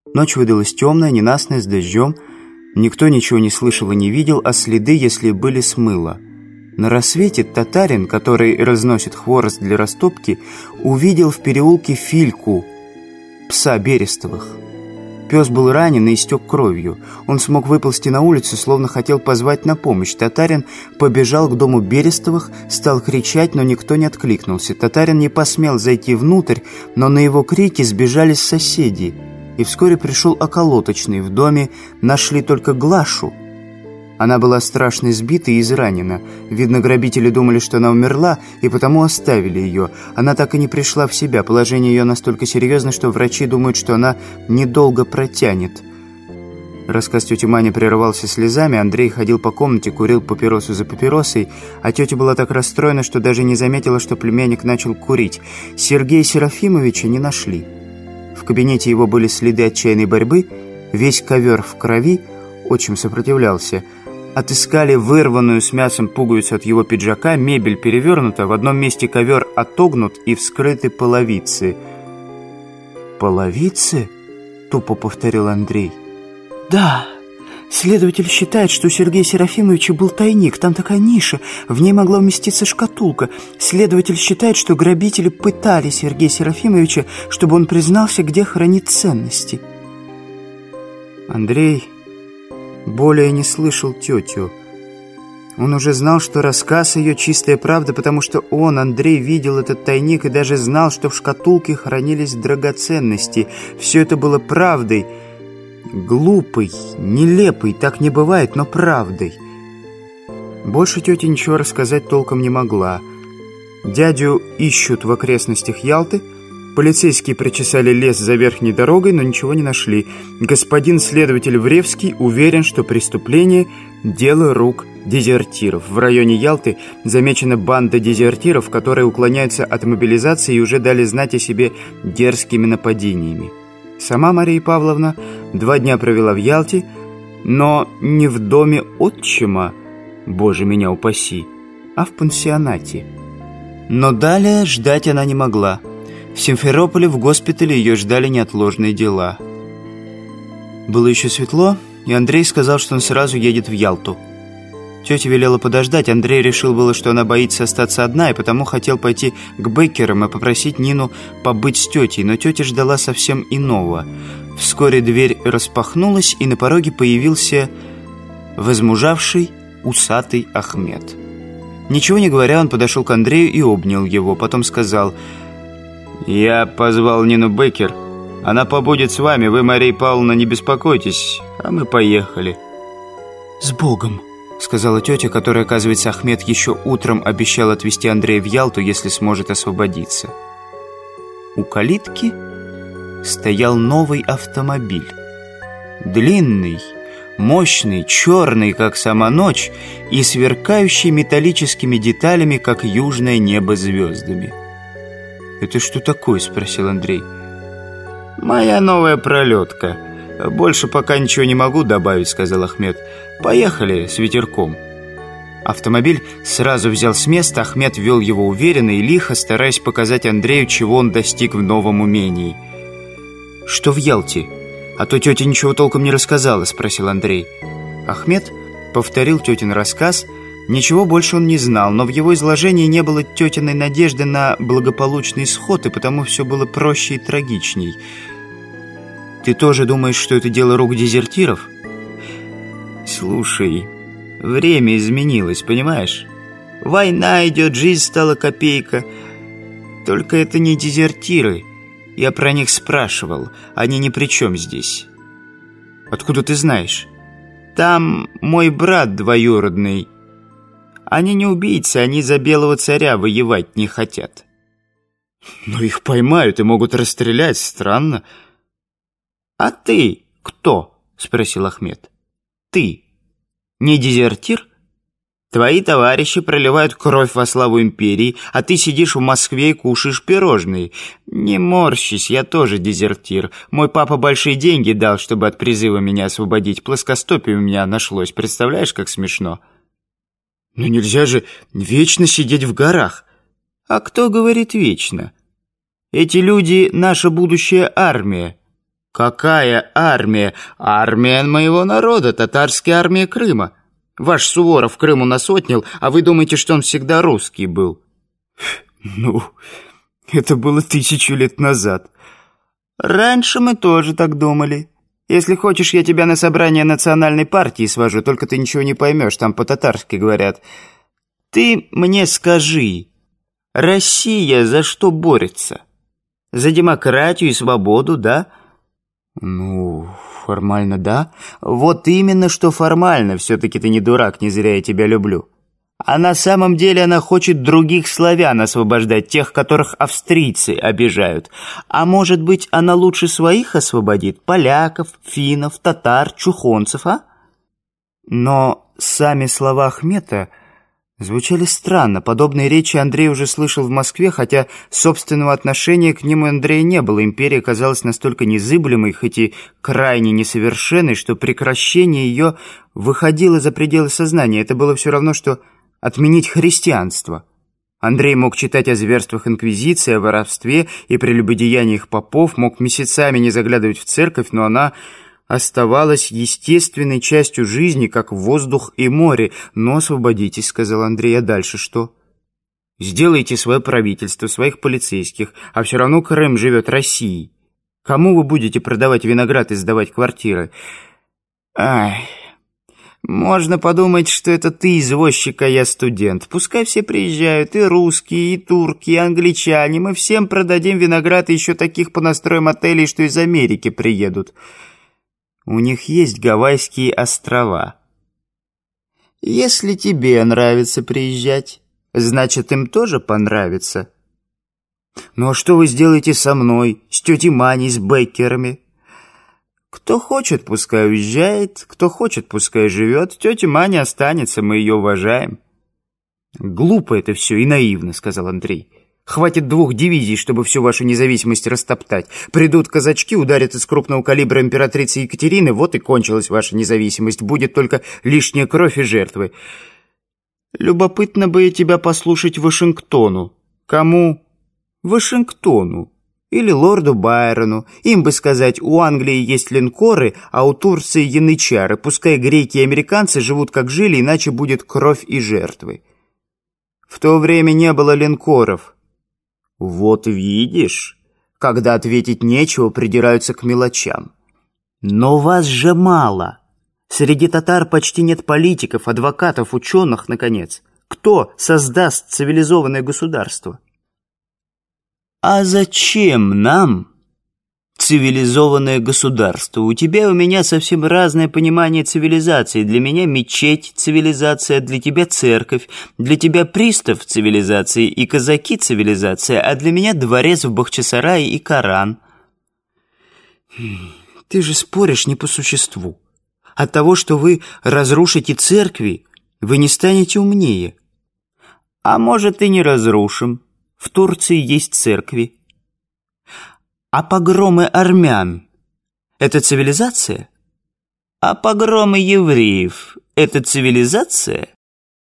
Ночь выдалась темная, ненастная, с дождем. Никто ничего не слышал и не видел, а следы, если были, смыло. На рассвете татарин, который разносит хворост для растопки, увидел в переулке Фильку, пса Берестовых. Пес был ранен и истек кровью. Он смог выползти на улицу, словно хотел позвать на помощь. Татарин побежал к дому Берестовых, стал кричать, но никто не откликнулся. Татарин не посмел зайти внутрь, но на его крики сбежались соседи. И вскоре пришел околоточный. В доме нашли только Глашу. Она была страшно избита и изранена. Видно, грабители думали, что она умерла, и потому оставили ее. Она так и не пришла в себя. Положение ее настолько серьезно, что врачи думают, что она недолго протянет. Рассказ тети Мани прерывался слезами. Андрей ходил по комнате, курил папиросу за папиросой, а тетя была так расстроена, что даже не заметила, что племянник начал курить. Сергея Серафимовича не нашли. В кабинете его были следы отчаянной борьбы, весь ковер в крови, отчим сопротивлялся. Отыскали вырванную с мясом пуговицу от его пиджака, мебель перевернута, в одном месте ковер отогнут и вскрыты половицы. «Половицы?» — тупо повторил Андрей. «Да, следователь считает, что у Сергея Серафимовича был тайник, там такая ниша, в ней могла уместиться шкатулка. Следователь считает, что грабители пытали Сергея Серафимовича, чтобы он признался, где хранит ценности». Андрей более не слышал тетю. Он уже знал, что рассказ ее чистая правда, потому что он, Андрей, видел этот тайник и даже знал, что в шкатулке хранились драгоценности. Все это было правдой. Глупой, нелепой, так не бывает, но правдой. Больше тетя ничего рассказать толком не могла. Дядю ищут в окрестностях Ялты. Полицейские прочесали лес за верхней дорогой, но ничего не нашли. Господин следователь Вревский уверен, что преступление – дело рук дезертиров. В районе Ялты замечена банда дезертиров, которые уклоняются от мобилизации и уже дали знать о себе дерзкими нападениями. Сама Мария Павловна 2 дня провела в Ялте, но не в доме отчима, боже меня упаси, а в пансионате. Но далее ждать она не могла. В Симферополе в госпитале ее ждали неотложные дела. Было еще светло, и Андрей сказал, что он сразу едет в Ялту. Тетя велела подождать. Андрей решил было, что она боится остаться одна, и потому хотел пойти к Беккерам и попросить Нину побыть с тетей, но тетя ждала совсем иного. Вскоре дверь распахнулась, и на пороге появился возмужавший усатый Ахмед. Ничего не говоря, он подошел к Андрею и обнял его, потом сказал: «Я позвал Нину Беккер. Она побудет с вами. Вы, Мария Павловна, не беспокойтесь, а мы поехали». «С Богом», — сказала тетя, которая, оказывается, Ахмед еще утром обещал отвезти Андрея в Ялту, если сможет освободиться. У калитки стоял новый автомобиль. Длинный, мощный, черный, как сама ночь, и сверкающий металлическими деталями, как южное небо звездами. «Это что такое?» — спросил Андрей. «Моя новая пролетка. Больше пока ничего не могу добавить», — сказал Ахмед. «Поехали с ветерком». Автомобиль сразу взял с места. Ахмед вел его уверенно и лихо, стараясь показать Андрею, чего он достиг в новом умении. «Что в Ялте? А то тетя ничего толком не рассказала», — спросил Андрей. Ахмед повторил тетин рассказ. Ничего больше он не знал, но в его изложении не было тетиной надежды на благополучный исход, и потому все было проще и трагичней. «Ты тоже думаешь, что это дело рук дезертиров?» «Слушай, время изменилось, понимаешь? Война идет, жизнь стала копейка. Только это не дезертиры. Я про них спрашивал, они ни при чем здесь». «Откуда ты знаешь?» «Там мой брат двоюродный. Они не убийцы, они за белого царя воевать не хотят». «Но их поймают и могут расстрелять, странно». «А ты кто?» — спросил Ахмед. «Ты не дезертир? Твои товарищи проливают кровь во славу империи, а ты сидишь в Москве и кушаешь пирожные. Не морщись, я тоже дезертир. Мой папа большие деньги дал, чтобы от призыва меня освободить. Плоскостопие у меня нашлось. Представляешь, как смешно?» «Но нельзя же вечно сидеть в горах». «А кто говорит вечно? Эти люди — наша будущая армия. «Какая армия? Армия моего народа, татарская армия Крыма. Ваш Суворов Крым у нас отнял, а вы думаете, что он всегда русский был?» «Ну, это было 1000 лет назад». «Раньше мы тоже так думали. Если хочешь, я тебя на собрание национальной партии свожу, только ты ничего не поймешь, там по-татарски говорят. Ты мне скажи, Россия за что борется? За демократию и свободу, да?» «Ну, формально, да». «Вот именно, что формально. Все-таки ты не дурак, не зря я тебя люблю. А на самом деле она хочет других славян освобождать, тех, которых австрийцы обижают. А может быть, она лучше своих освободит? Поляков, финнов, татар, чухонцев, а?» Но сами слова Ахмета звучали странно. Подобные речи Андрей уже слышал в Москве, хотя собственного отношения к ним у Андрея не было. Империя казалась настолько незыблемой, хоть и крайне несовершенной, что прекращение ее выходило за пределы сознания. Это было все равно, что отменить христианство. Андрей мог читать о зверствах инквизиции, о воровстве и прелюбодеяниях попов, мог месяцами не заглядывать в церковь, но она оставалась естественной частью жизни, как воздух и море. «Но освободитесь», — сказал Андрей, — «а дальше что?» «Сделайте свое правительство, своих полицейских, а все равно Крым живет Россией. Кому вы будете продавать виноград и сдавать квартиры?» «Ай, можно подумать, что это ты извозчик, а я студент. Пускай все приезжают, и русские, и турки, и англичане. Мы всем продадим виноград, и еще таких понастроим отелей, что из Америки приедут. У них есть Гавайские острова. Если тебе нравится приезжать, значит, им тоже понравится. Ну а что вы сделаете со мной, с тетей Маней, с Беккерами? Кто хочет, пускай уезжает, кто хочет, пускай живет. Тетя Маня останется, мы ее уважаем». «Глупо это все и наивно», — сказал Андрей. «Хватит 2 дивизий, чтобы всю вашу независимость растоптать. Придут казачки, ударят из крупного калибра императрицы Екатерины, вот и кончилась ваша независимость. Будет только лишняя кровь и жертвы». «Любопытно бы тебя послушать Вашингтону». «Кому?» «Вашингтону. Или лорду Байрону. Им бы сказать, у Англии есть линкоры, а у Турции янычары. Пускай греки и американцы живут как жили, иначе будет кровь и жертвы». «В то время не было линкоров». «Вот видишь, когда ответить нечего, придираются к мелочам. Но вас же мало. Среди татар почти нет политиков, адвокатов, ученых, наконец. Кто создаст цивилизованное государство?» «А зачем нам цивилизованное государство? У тебя и у меня совсем разное понимание цивилизации. Для меня мечеть – цивилизация, для тебя церковь, для тебя пристав – цивилизация и казаки – цивилизация, а для меня дворец в Бахчисарае и Коран». «Ты же споришь не по существу. От того, что вы разрушите церкви, вы не станете умнее». «А может, и не разрушим. В Турции есть церкви». «А погромы армян – это цивилизация?» «А погромы евреев – это цивилизация?»